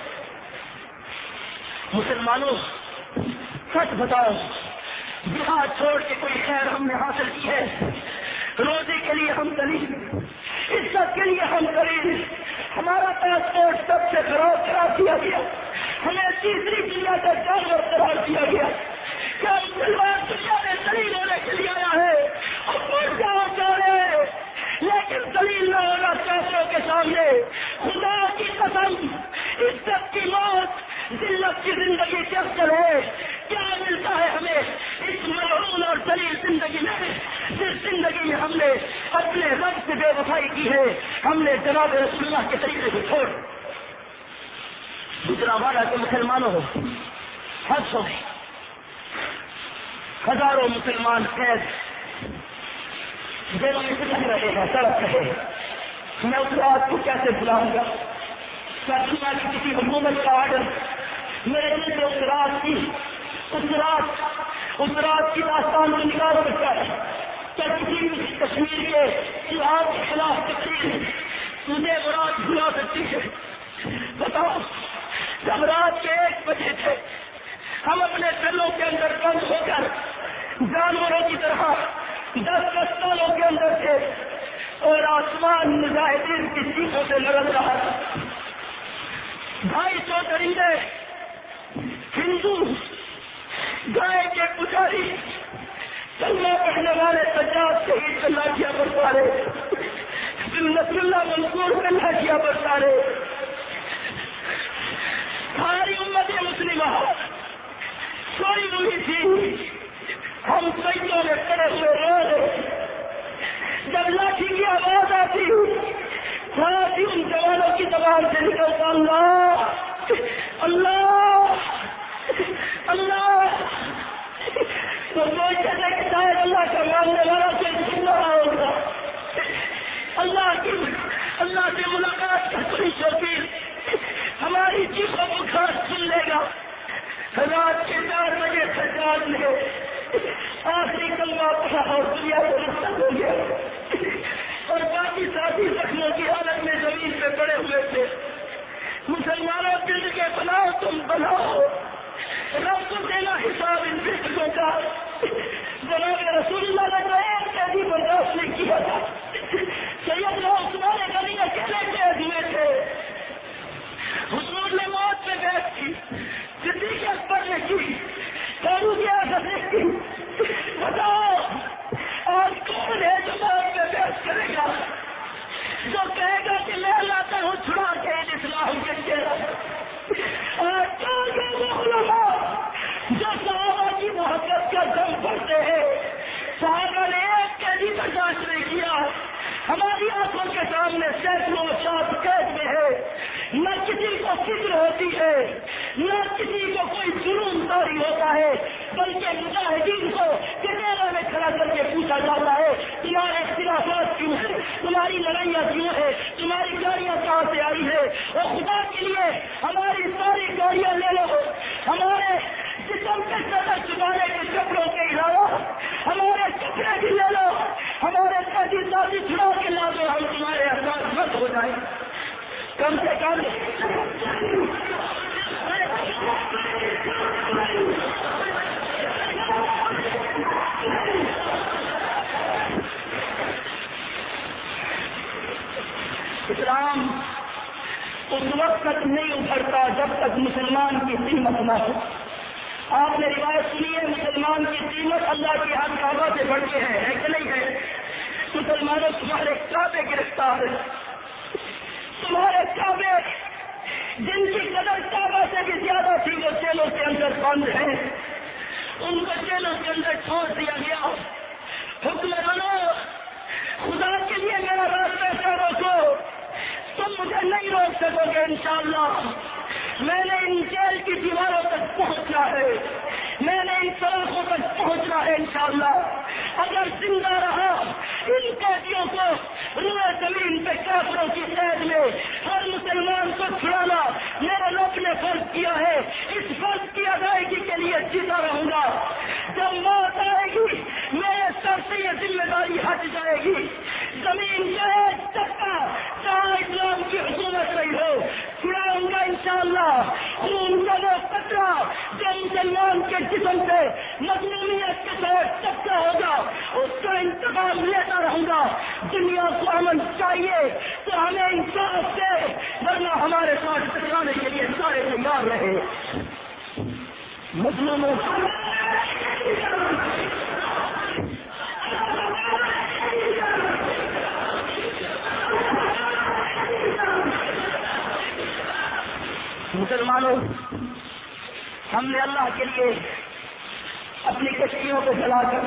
مسلمانوں سچ بتاؤ، جہاد چھوڑ کے کوئی خیر ہم نے حاصل کی ہے؟ روزے کے لیے ہم دلیل، عزت کے لیے ہم دلیل، ہمارا پاسپورٹ سب سے خراب خراب دیا گیا، ہمیں تیسری دنیا کا جانور قرار دیا گیا۔ کیا مسلمان دنیا میں دلیل ہونے کے لیے آیا ہے؟ اور جاؤ چاہے لیکن دلیل نہ ہونا کافروں کے سامنے۔ خدا کی قسم، عزت کی موت، ذلت کی زندگی سے افضل ہے۔ کیا ملتا ہے ہمیں اس ملعون اور ذلیل زندگی میں؟ جس زندگی میں ہم نے اپنے رب سے بے وفائی کی ہے، ہم نے جناب رسول اللہ کے طریقے کو چھوڑ۔ دوسرا والا کہ مسلمانوں ہو حد ہو گئی، ہزاروں مسلمان قید جیلوں میں رہ رہے ہیں، سڑک رہے ہیں۔ میں اس رات کو کیسے بلاؤں گا؟ کیا دنیا کی کسی حکومت کا آرڈر میرے دل سے اس رات کی اس رات اس رات کی داستان کو نکال سکتا ہے؟ کیا کسی بھی کشمیر کے جہاد کے خلاف تقریر مجھے وہ رات بلا سکتی ہے؟ بتاؤ، جب رات کے ایک بجے تھے، ہم اپنے گھروں کے اندر بند ہو کر جانوروں کی طرح دس دستانوں کے اندر تھے اور آسمان مجاہدین کی چیخوں سے لڑک رہا تھا۔ ڈھائی سو درندے ہندو، گائے کے پجاری، کلمہ پڑھنے والے سجاد شہید کا لاٹھیاں برسا رہے، نصر اللہ منصور کا لاٹھیاں برسا رہے۔ ساری امت مسلمہ سوئی ہوئی تھی، ہم سجدوں میں کھڑے ہوئے رو رہے۔ جب لاٹھی کی آواز آتی ساتھ ہی ان جوانوں کی زبان سے نکلتا اللہ اللہ اللہ، تو سوچتے تھے کہ شاید اللہ کا ماننے والا کوئی سن رہا ہوگا، اللہ کی اللہ سے ملاقات کا کوئی شوقین ہماری چیخوں کو خاص سن لے گا۔ رات کے چار بجے سجاد نے آخری کلمہ پڑھا اور دنیا کو رخصت ہو گیا، اور باقی ساتھی زخموں کی حالت میں زمین پہ پڑے ہوئے تھے۔ مسلمانوں دل کے بناؤ، تم بناؤ، رب کو دینا حساب ان فکروں کا۔ جناب رسول اللہ نے تو ایک قیدی برداشت نہیں کیا تھا، سیدنا عثمان غنی اکیلے قید ہوئے تھے، حضور نے موت پہ بیعت کی، صدیق اکبر نے کی، فاروق اعظم نے کی۔ بتاؤ آج کون ہے جو موت پہ بیعت کرے گا، جو کہے گا کہ میں لاتا ہوں چھڑا کے اسلام کے چہرہ؟ آج کون ہے وہ علماء جو صحابہ کی محبت کا دم بھرتے ہیں؟ صحابہ نے ایک قیدی برداشت نہیں کیا، ہماری آنکھوں کے سامنے سینکڑوں شاپ قید میں ہے، نہ کسی کو فکر ہوتی ہے، نہ کسی کو کوئی جرم طاری ہوتا ہے، بلکہ مجاہدین کو کٹہرے میں کھڑا کر کے پوچھا جاتا ہے تمہارے اختلافات کیوں ہیں، تمہاری لڑائیاں کیوں ہیں، تمہاری گاڑیاں کہاں سے آئی ہے؟ اور خدا کے لیے ہماری ساری گاڑیاں لے لو، ہمارے جسم کے سطح چھپانے کے کپڑوں کے علاوہ ہمارے کپڑے بھی لے لو، ہمارے ساتھی ساتھی چھڑا کے لا دو، ہم تمہارے احساس مت ہو جائیں۔ کم سے کم اسلام اس وقت تک نہیں ابھرتا جب تک مسلمان کی قیمت نہ ہو۔ آپ نے روایت سنی ہے، مسلمان کی قیمت اللہ کی ہر کعبہ سے بڑھ کے ہے، ہے کہ نہیں ہے؟ مسلمانوں تمہارے کعبے گرفتار ہے، تمہارے کعبے جن کی قدر کعبہ سے بھی زیادہ تھی وہ جیلوں کے اندر بند ہیں، ان کو جیلوں کے اندر چھوڑ دیا گیا۔ حکمرانوں، خدا کے لیے میرا راستہ سے روکو، تم مجھے نہیں روک سکو گے انشاءاللہ۔ میں نے ان جیل کی دیواروں تک پہنچنا ہے، میں نے ان سڑکوں تک پہنچنا ہے انشاءاللہ۔ اگر زندہ رہا ان قیدیوں کو روئے زمین پہ کافروں کی قید میں ہر مسلمان کو چھڑانا میرے رب نے فرض کیا ہے، اس فرض کی ادائیگی کے لیے جیتا رہوں گا۔ جب موت آئے گی میرے سر سے یہ ذمہ داری ہٹ جائے گی۔ زمین کا ایک چکا جہاں اسلام کی حکومت رہی ہو چھڑاؤں گا انشاءاللہ۔ خون کا وہ قطرہ جو مسلمان کے جسم سے مظلومیت کے ساتھ چکا ہوگا اس کا انتقام لیتا رہوں گا۔ دنیا کو امن چاہیے تو ہمیں انصاف سے، ورنہ ہمارے ساتھ ٹکرانے کے لیے سارے تیار رہے۔ مظلوموں مسلمانوں، ہم نے اللہ کے لیے اپنی کشتیوں کو جلا کر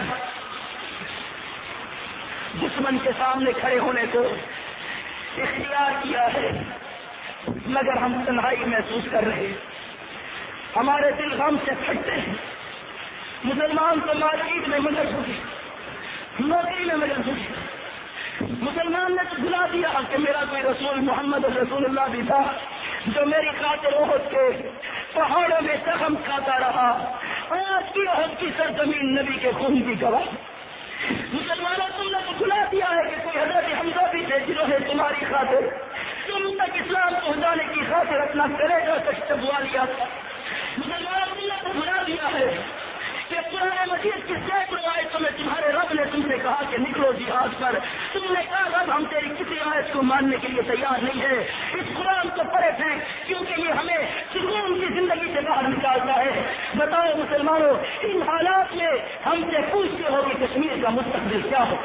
دشمن کے سامنے کھڑے ہونے کو اختیار کیا ہے، مگر ہم تنہائی محسوس کر رہے ہیں، ہمارے دل غم سے پھٹتے ہیں۔ مسلمان تو مارکیٹ میں مدد ہوگی، نوکری میں مدد ہوگی۔ مسلمان نے تو بلا دیا کہ میرا کوئی رسول محمد رسول اللہ بھی تھا جو میری خاطر احد کے پہاڑوں میں زخم کھاتا رہا، آج کی احد کی سرزمین نبی کے خون کی گواہ۔ مسلمانوں، تم نے تو بلا دیا ہے کہ کوئی حضرت حمزہ بھی تھے جنہوں نے تمہاری خاطر تم تک اسلام پہنچانے کی خاطر اپنا کلیجہ تک چبوا لیا تھا۔ مسلمانوں، تم نے تو بلا دیا ہے کہ قرآن مجید کی سینکڑوں آیتوں میں تمہارے رب نے تم سے کہا کہ نکلو جہاد پر، تم نے کہا رب ہم تیری کسی آیت کو ماننے کے لیے تیار نہیں ہے، اس قرآن کو پڑھے تھے کیونکہ یہ ہمیں سکون کی زندگی سے باہر نکالتا ہے۔ بتاؤ مسلمانوں، ان حالات میں ہم سے پوچھتے ہو کہ کشمیر کا مستقبل کیا ہو؟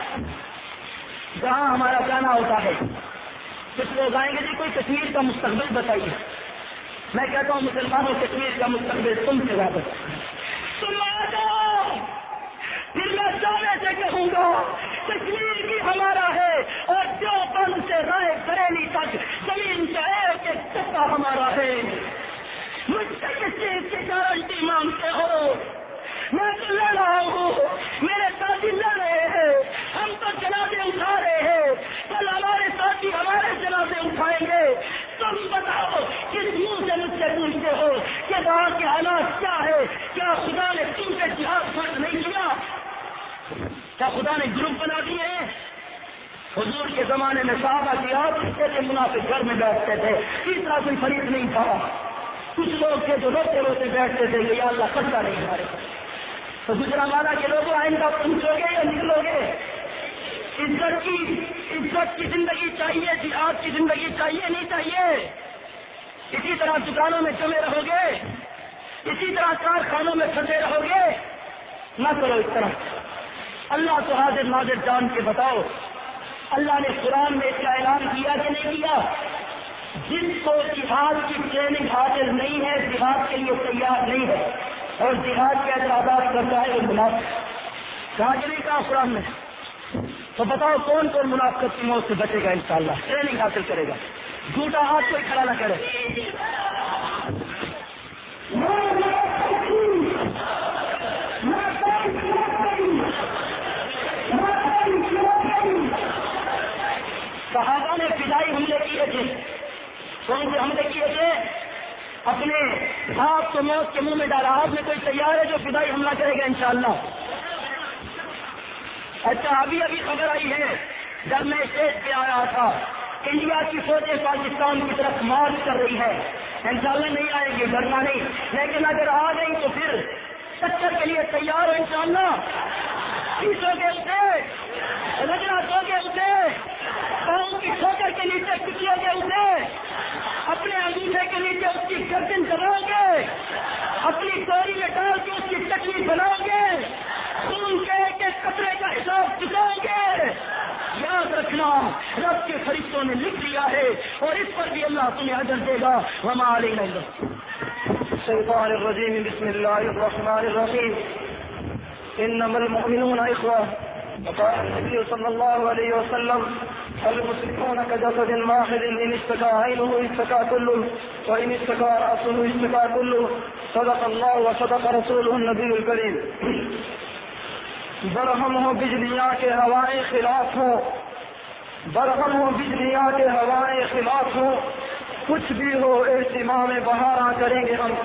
جہاں ہمارا جانا ہوتا ہے کچھ لوگ آئیں گے جی کوئی کشمیر کا مستقبل بتائیے، میں کہتا ہوں مسلمانوں کشمیر کا مستقبل تم سے زیادہ تم آ جاؤ، پھر میں جانے سے کہوں گا کشمیر بھی ہمارا ہے اور جو بند سے رائے بریلی تک زمین کا ایک ایک چکا ہمارا ہے۔ مجھ سے کس چیز کی گارنٹی مانگتے ہو؟ میں تو لڑ رہا ہوں، میرے ساتھی لڑ رہے ہیں، ہم تو جنازے اٹھا رہے ہیں، کل ہمارے ساتھی ہمارے جنازے اٹھائیں گے۔ تم بتاؤ کس منہ سے مجھ سے پوچھتے ہو کہ وہاں کے حالات کیا ہے؟ کیا خدا نے تم سے جہاد فرض نہیں کیا؟ کیا خدا نے گروپ بنا دیے ہیں؟ حضور کے زمانے میں صحابہ جہاد کرتے تھے، منافق گھر میں بیٹھتے تھے، تیسرا کوئی فریق نہیں تھا۔ کچھ لوگ تھے جو روتے روتے بیٹھتے تھے کہ یا اللہ خرچہ نہیں ہمارے پاس۔ تو گجرا والا کے لوگوں آئندہ پوچھو گے یا نکلو گے؟ عزت کی عزت کی زندگی چاہیے، جہاد کی زندگی چاہیے نہیں چاہیے؟ اسی طرح دکانوں میں جمے رہو گے، اسی طرح کارخانوں میں پھنسے رہو گے؟ نہ کرو اس طرح۔ اللہ تو حاضر ناظر جان کے بتاؤ، اللہ نے قرآن میں اس کا اعلان کیا کہ نہیں کیا؟ جس کو جہاد کی ٹریننگ حاصل نہیں ہے، جہاد کے لیے تیار نہیں ہے اور جہاد کے اعتراضات کرتا ہے وہ منافق، کہا کہ نہیں کہا قرآن میں؟ تو بتاؤ کون کون منافقت کی موت سے بچے گا انشاءاللہ، ٹریننگ حاصل کرے گا؟ جھوٹا ہاتھ کوئی کھڑا نہ کرے۔ صحابہ نے فضائی حملے کیے تھے، کون سے حملے کیے تھے؟ اپنے ہاتھ کو موت کے منہ میں ڈالا۔ آپ میں کوئی تیار ہے جو فضائی حملہ کرے گا انشاءاللہ؟ اچھا، ابھی ابھی خبر آئی ہے، جب میں اسٹیج پہ آ رہا تھا، انڈیا کی فوجیں پاکستان کی طرف مارچ کر رہی ہے۔ انشاءاللہ نہیں آئے گی، ڈرنا نہیں، لیکن اگر آ گئی تو پھر ٹکر کے لیے تیار ہو انشاءاللہ؟ پیسوں کے اسے رگڑا دو گے، اسے پاؤں کی ٹھوکر کے نیچے کچلو گے، اسے اپنے انگوٹھے کے نیچے اس کی گردن دباؤ گے، اپنی توری میں ڈال کے اس کی چٹنی بناؤ گے، خون کے ایک ایک قطرے کا حساب چکاؤ گے۔ یاد رکھنا، رب کے فرشتوں نے لکھ دیا ہے اور اس پر بھی اللہ تمہیں اجر دے گا. وما علینا الا الشیطان الرجیم. بسم اللہ الرحمن الرحیم. انما المؤمنون اخوة. وقال النبي صلى الله عليه وسلم المسلمون كجسد واحد ان اشتكى عينه اشتكى كله وان اشتكى رأسه اشتكى كله. صدق الله وصدق رسوله النبي الكريم. برہم ہو بجلیاں کے ہوائیں خلاف ہوں، برہم ہو بجلیاں کے ہوائیں خلاف ہوں، کچھ بھی ہو اہتمام بہاراں کریں گے ہم.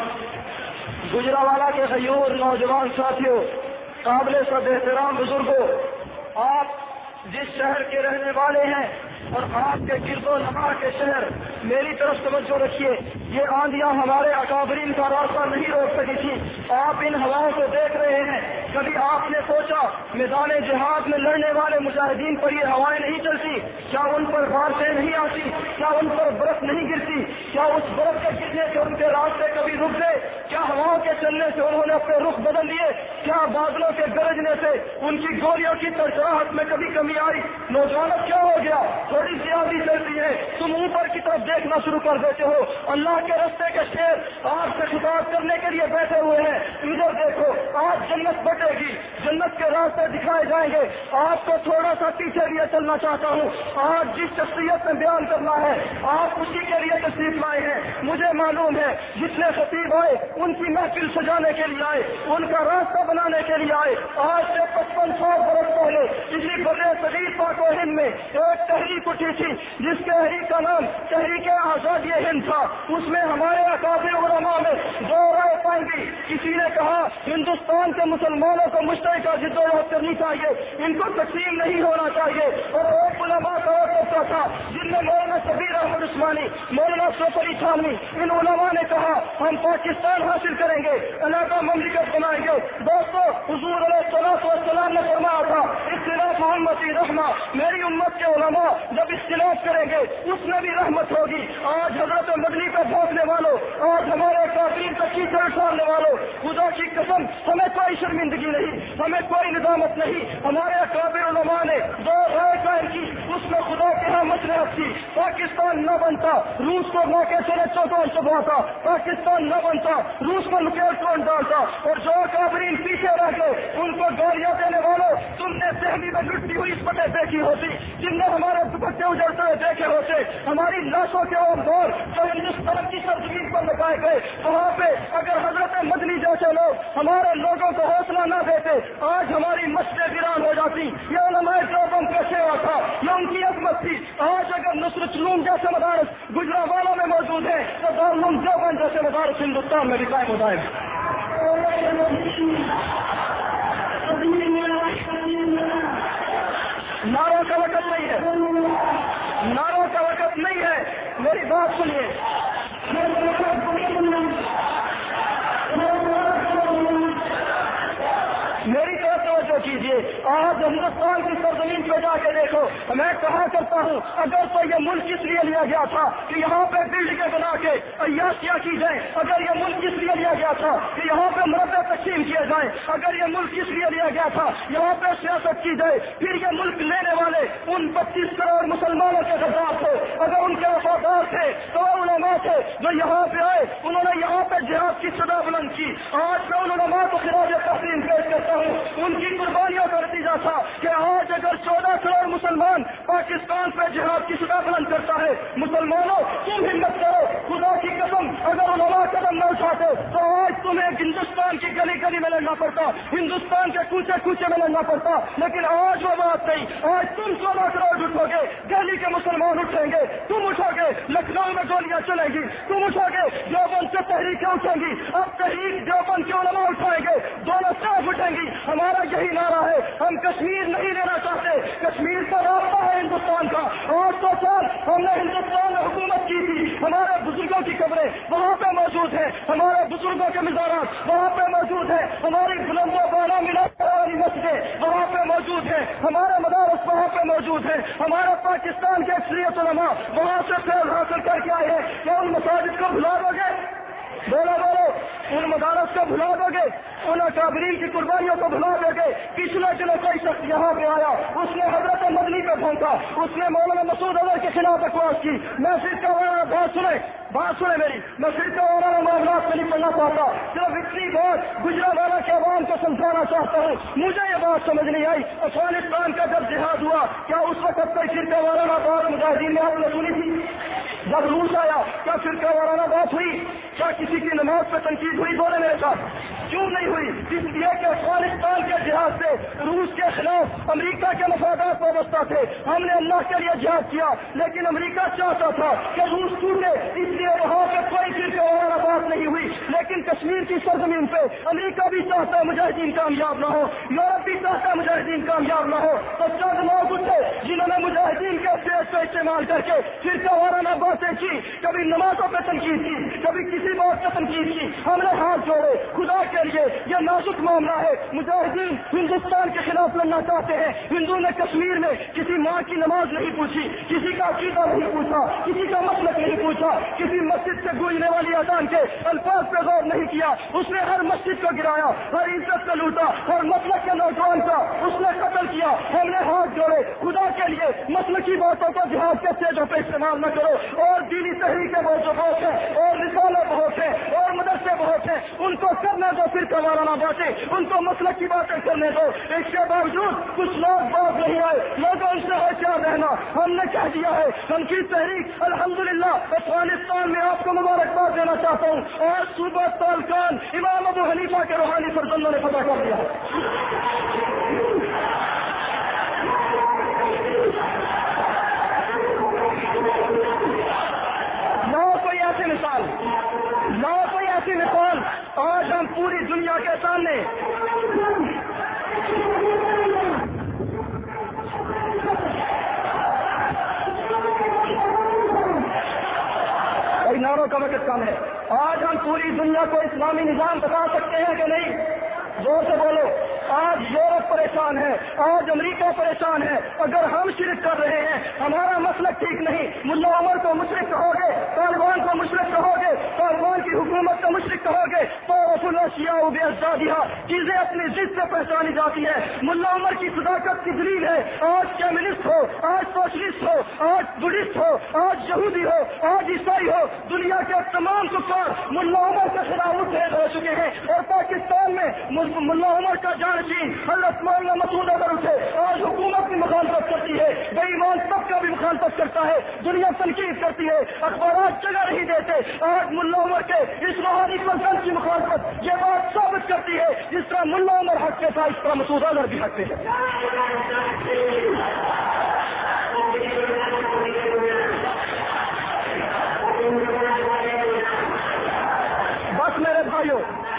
گجرانوالہ کے غیور نوجوان ساتھیوں، قابل سب احترام بزرگوں، آپ جس شہر کے رہنے والے ہیں اور آپ کے گرد و نواح کے شہر، میری طرف توجہ رکھیے. یہ آندیاں ہمارے اکابرین کا راستہ نہیں روک سکی تھی. آپ ان ہواؤں کو دیکھ رہے ہیں. کبھی آپ نے سوچا میدان جہاد میں لڑنے والے مجاہدین پر یہ ہوائیں نہیں چلتی؟ کیا ان پر بارشیں نہیں آتی؟ کیا ان پر برف نہیں گرتی؟ کیا اس برف کے گرنے سے ان کے راستے کبھی رک گئے؟ کیا ہواؤں کے چلنے سے انہوں نے اپنے رخ بدل لیے؟ کیا بادلوں کے گرجنے سے ان کی گولیوں کی تڑکڑاہٹ میں کبھی کمی آئی؟ نوجوانوں کیا ہو گیا؟ تھوڑی زیادہ چلتی ہے، تم اوپر کی طرف دیکھنا شروع کر دیتے ہو. اللہ کے رستے کے شیر آپ سے خطاب کرنے کے لیے بیٹھے ہوئے ہیں. ادھر دیکھو، آج جنت بٹے گی، جنت کے راستے دکھائے جائیں گے. آپ کو تھوڑا سا پیچھے لیے چلنا چاہتا ہوں. آج جس شخصیت میں بیان کرنا ہے آپ اسی کے لیے تشریف لائے ہیں. مجھے معلوم ہے جتنے خطیب آئے ان کی محفل سجانے کے لیے آئے، ان کا راستہ بنانے کے لیے آئے. آج سے پچپن سو برس پہلے اسی بر صغیر پاک و ہند میں ایک تحریک اٹھی تھی جس کے تحریک کا نام تحریک آزادی ہند تھا. اس میں ہمارے اکابر علماء میں دو رائے پائیں گی. کسی نے کہا ہندوستان کے مسلمانوں کو مشترکہ جدوجہد کرنی چاہیے، ان کو تقسیم نہیں ہونا چاہیے. اور ایک علماء کہا کرتا تھا جن میں مولانا شبیر احمد عثمانی، مولانا اشرف علی تھانوی، ان علماء نے کہا ہم پاکستان حاصل کریں گے، علیحدہ مملکت بنائیں گے. دوستو، حضور علیہ الصلوۃ والسلام نے فرمایا تھا اختلاف امتی رحمہ، میری امت کے علماء جب اختلاف کریں گے اس میں بھی رحمت ہوگی. آج حضرت مدنی پہ بھونکنے والوں، آج ہمارے کافرین پر کیچڑ ڈالنے والوں، خدا کی قسم ہمیں کوئی شرمندگی نہیں، ہمیں کوئی ندامت نہیں. ہمارے اکابر علماء نے دو رائے قائم کی، اس میں خدا کے ہاں مصلحت تھی. پاکستان نہ بنتا، روس کو موقع سے چوٹوں چباتا. پاکستان نہ بنتا، روس کو نکیل کون ڈالتا. اور جو اکابرین پیچھے رہ گئے ان کو گالیاں دینے والوں، تم نے دہلی میں لٹتی ہوئی اسپتیں دیکھی ہوتی، جن نے ہمارے دوپٹے اجڑتے ہوئے دیکھے ہوتے، ہماری لاشوں کے اور دور جو ہندوستان کی سرزمین پر لگائے گئے، وہاں پہ اگر حضرت مدنی جیسے لوگ ہمارے لوگوں کو حوصلہ نہ دیتے آج ہماری مسجدیں ویران ہو جاتی. یہ علماء دیوبند کا سیوا تھا، یہ ان کی عظمت تھی. آج اگر نصرت علوم جیسے مدارس گجرانوالہ میں موجود ہیں تو دارالعلوم دیوبند جیسے مدارس ہندوستان میں بھی قائم ہو جائے. نعروں کا وقت نہیں ہے، نعروں کا وقت نہیں ہے. میری بات سنیے. میری طرف توجہ کیجیے. آج ہندوستان کی سرزمین پہ جا کے دیکھو. میں کہا کرتا ہوں اگر تو یہ ملک اس لیے لیا گیا تھا کہ یہاں پہ بلڈنگیں بنا کے عیاشیاں کی جائیں، اگر یہ ملک اس لیے لیا گیا تھا کہ یہاں پہ مربع تقسیم کیے جائیں، اگر یہ ملک اس لیے لیا گیا تھا یہاں پہ سیاست کی جائے، پھر یہ ملک لینے والے ان بتیس کروڑ مسلمانوں کے غدار تھے. اگر ان کے وفادار تھے تو وہ علماء تھے جو یہاں پہ آئے، انہوں نے یہاں پہ جہاد کی صدا بلند کی. آج میں ان علماء کو خراج تحسین پیش کرتا ہوں. ان کی قربانیوں کا نتیجہ تھا کہ آج اگر چودہ کروڑ مسلمان پاکستان پہ جہاد کی صدا بلند کرتا ہے. مسلمانوں تم ہمت کرو، خدا کی قسم اگر علماء قدم نہ اٹھاتے تو آج تمہیں ہندوستان کی گلی گلی میں لڑنا پڑتا، ہندوستان کے کوچے کوچے میں لڑنا پڑتا. لیکن آج وہ بات نہیں. آج تم چودہ کروڑ اٹھو گے، دہلی کے مسلمان اٹھیں گے، تم اٹھو گے، لکھنؤ میں گولیاں چلیں گی، تم اٹھو گے، دیوبند سے تحریکیں اٹھیں گی. اب تحریک دیوبند کے علماء اٹھائیں گے، دونوں صاف اٹھیں گی. ہمارا یہی نعرہ ہے، ہم کشمیر نہیں لینا چاہتے. کشمیر کا رابطہ ہے ہندوستان کا. آٹھ سو سال ہم نے ہندوستان میں حکومت کی تھی. ہمارے بزرگوں کی قبریں وہاں پہ موجود ہیں، ہمارے بزرگوں کے مزارات وہاں پہ موجود ہیں، ہماری بلند و بالا ملاد والی مسجدیں وہاں پہ موجود ہیں، ہمارے مدارس وہاں پہ موجود ہیں. ہمارا پاکستان کے اکثریت علماء وہاں سے فیض حاصل کر کے آئے ہیں. کیا ان مساجد کو بھلا دو گے؟ بولو بولو ان مدارس کو بھلا دو گے، ان اکابرین کی قربانیوں کو بھلا دو گے. پچھلے دنوں کوئی شخص یہاں پہ آیا، اس نے حضرت مدنی پہ پھونکا، اس نے مولانا مسعود اظہر کے خلاف بکواس کی. میں فرقہ وارانہ بات سنے بات سنے میری میں فرقہ وارانہ معاملات میں نہیں پڑھنا چاہتا، صرف اتنی بات گجرانوالہ کے عوام کو سمجھانا چاہتا ہوں. مجھے یہ بات سمجھ نہیں آئی، افغانستان کا جب جہاد ہوا کیا اس وقت کوئی فرقہ وارانہ بات مجاہدین نے آپ نے سنی تھی؟ جب روس آیا کیا فرقہ وارانہ بات ہوئی؟ کیا کسی کی نماز پہ تنقید ہوئی؟ بولے میرے ساتھ کیوں نہیں ہوئی؟ اس لیے کہ افغانستان کے جہاد سے روس کے خلاف امریکہ کے مفادات وابستہ تھے. ہم نے اللہ کے لیے جہاد کیا، لیکن امریکہ چاہتا تھا کہ روس ٹوٹے، اس لیے وہاں پہ کوئی فرقہ وارانہ بات نہیں ہوئی. لیکن کشمیر کی سرزمین پہ امریکہ بھی چاہتا ہے مجاہدین کامیاب نہ ہو، یورپ بھی چاہتا ہے مجاہدین کامیاب نہ ہو. تو چند لوگ اٹھے جنہوں نے مجاہدین کے پیش کو استعمال کر کے فرقہ وارانہ باتیں کی، کبھی نمازوں پہ تنقید کی، کبھی کسی بات پہ تنقید کی. ہم نے ہاتھ جوڑے خدا کے لیے، یہ نازک معاملہ ہے. مجاہدین ہندوستان کے خلاف لڑنا چاہتے ہیں. ہندو نے کشمیر میں کسی ماں کی نماز نہیں پوچھی، کسی کا عقیدہ نہیں پوچھا، کسی کا مسلک نہیں پوچھا، کسی مسجد سے گونجنے والی اذان کے الفاظ پہ غور نہیں کیا. اس نے ہر مسجد کو گرایا، ہر عزت کو لوٹا، ہر مسلک کے نوجوان کا اس نے قتل کیا. ہم نے ہاتھ جوڑے خدا کے لیے، مسلکی باتوں کو جہاد کے اسٹیجوں پہ استعمال نہ کرو. اور دینی تحریک کے بہت بہت ہیں، اور رسالے بہت ہیں، اور مدرسے بہت ہیں، ان کو کرنے دو فرقہ وارانہ باتیں، ان کو مسلک کی باتیں کرنے دو. اس کے باوجود کچھ لوگ باز نہیں آئے. لوگوں ان سے ہوشیار رہنا. ہم نے کہہ دیا ہے ہم کی تحریک الحمدللہ افغانستان میں آپ کو مبارکباد دینا چاہتا ہوں. اور صوبہ تالکان امام ابو حنیفہ کے روحانی فرزندوں نے فتح کر دیا. نہ کوئی ایسی مثال نہ کوئی ایسی مثال آج ہم پوری دنیا کے سامنے ناروں کا وقت کم ہے. آج ہم پوری دنیا کو اسلامی نظام بتا سکتے ہیں کہ نہیں؟ زور سے بولو. آج یورپ پریشان ہے، آج امریکہ پریشان ہے. اگر ہم شرک کر رہے ہیں، ہمارا مسلک ٹھیک نہیں، ملا عمر کو مشرک کہو گے، طالبان کو مشرک کہو گے، طالبان کی حکومت کو مشرک کہو گے، تو رسول شیعہ بےزادیہ چیزیں اپنی ضد سے پہچانی جاتی ہیں. ملا عمر کی صداقت کی دلیل ہے. آج کمیونسٹ ہو، آج سوشلسٹ ہو، آج بدھسٹ ہو، آج یہودی ہو، آج عیسائی ہو، دنیا کے تمام کفار ملا عمر کے خلاف اٹھے ہو چکے ہیں. اور پاکستان میں ملا عمر کا جانشین حضرت مولانا مسعود اظہر اٹھے. آج حکومت بھی مخالفت کرتی ہے، بے ایمان طبقہ بھی مخالفت کرتا ہے، دنیا تنقید کرتی ہے، اخبارات جگہ نہیں دیتے. آج ملا عمر کے اس روحانی پسند کی مخالفت یہ بات ثابت کرتی ہے جس طرح ملا عمر حق پہ تھا اس طرح مسعود اظہر بھی حق پہ ہے. بس میرے بھائیوں،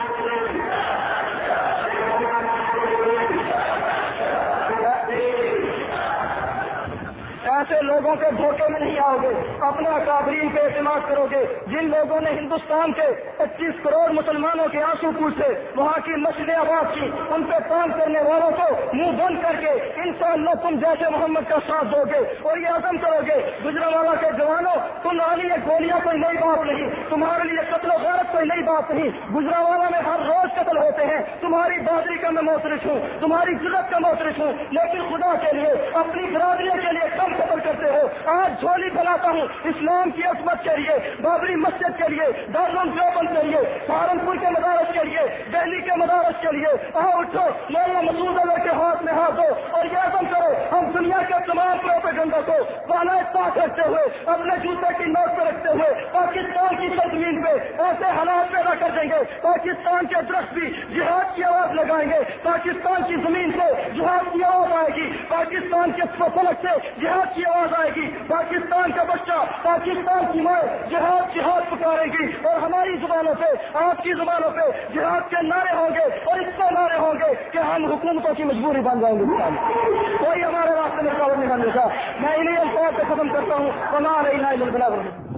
ایسے لوگوں کے دھوکے میں نہیں آؤ گے، اپنے اکابرین پہ اعتماد کرو گے. جن لوگوں نے ہندوستان کے پچیس کروڑ مسلمانوں کے آنسو پوچھے، وہاں کی مسجدیں آباد کی، ان پہ کام کرنے والوں کو منہ بند کر کے انشاءاللہ تم جیسے محمد کا ساتھ دو گے اور یہ عزم کرو گے. گجرانوالہ کے جوانوں، تمہارے لیے گولیاں کوئی نئی بات نہیں، تمہارے لیے قتل و غارت کوئی نئی بات نہیں. گجرانوالہ میں ہر روز قتل ہوتے ہیں. تمہاری بہادری کا میں محترم ہوں، تمہاری جرت کا محترم ہوں، لیکن خدا کے لیے اپنی برادری کے لیے کم قتل کرتے ہو. آج جھولی بناتا ہوں اسلام کی عظمت کے لیے، بابری مسجد کے لیے، دارالعلوم دیوبند کے لیے، سہارنپور کے مدارس کے لیے، دہلی کے مدارس کے لیے. آؤ اٹھو، مولانا مسعود اظہر کے ہاتھ میں ہاتھ دو اور یہ عزم کرو ہم دنیا کے تمام پروپیگنڈا کو بالا طاق رکھتے ہوئے، اپنے جوتے کی نوٹ پہ رکھتے ہوئے پاکستان کی سرزمین پہ ایسے حالات پیدا کر دیں گے. پاکستان کے درخت بھی جہاد کی آواز لگائیں گے، پاکستان کی زمین سے جہاد کی آواز آئے گی، پاکستان کے فلک سے جہاد کی آواز آئے گی، پاکستان کا بچہ، پاکستان کی ماں جہاد جہاد پکارے گی. اور ہماری زبانوں پہ، آپ کی زبانوں پہ جہاد کے نعرے ہوں گے اور اس سے نعرے ہوں گے کہ ہم حکومتوں کی مجبوری بن جائیں گے. کوئی ہمارے راستے میں رکاوٹ نہیں بن سکتا. میں انہیں الفاظ سے ختم کرتا ہوں. وما علینا الا البلاغ.